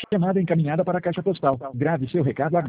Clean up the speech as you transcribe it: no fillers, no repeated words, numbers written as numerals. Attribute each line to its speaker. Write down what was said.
Speaker 1: Chamada encaminhada para a caixa postal. Grave seu recado agora.